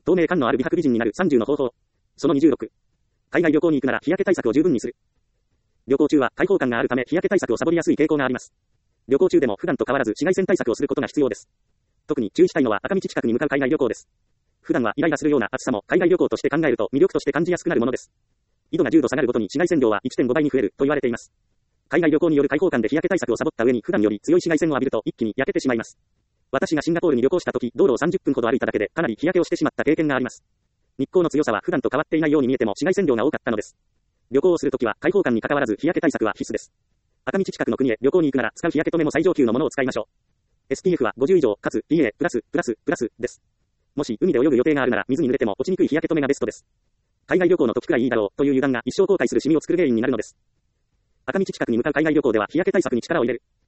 透明感のある美白美人になる30の方法。その26。海外旅行に行くなら日焼け対策を十分にする。旅行中は開放感があるため日焼け対策をサボりやすい傾向があります。旅行中でも普段と変わらず紫外線対策をすることが必要です。特に注意したいのは赤道近くに向かう海外旅行です。普段はイライラするような暑さも海外旅行として考えると魅力として感じやすくなるものです。緯度が10度下がるごとに紫外線量は 1.5 倍に増えると言われています。海外旅行による開放感で日焼け対策をサボった上に普段より強い紫外線を浴びると一気に焼けてしまいます。私がシンガポールに旅行した時、道路を30分ほど歩いただけでかなり日焼けをしてしまった経験があります。日光の強さは普段と変わっていないように見えても紫外線量が多かったのです。旅行をするときは開放感に関わらず日焼け対策は必須です。赤道近くの国へ旅行に行くなら使う日焼け止めも最上級のものを使いましょう。SPF は50以上かつ PA++++ です。もし海で泳ぐ予定があるなら水に濡れても落ちにくい日焼け止めがベストです。海外旅行の時くらいいいだろうという油断が一生後悔するシミを作る原因になるのです。赤道近くに向かう海外旅行では日焼け対策に力を入れる。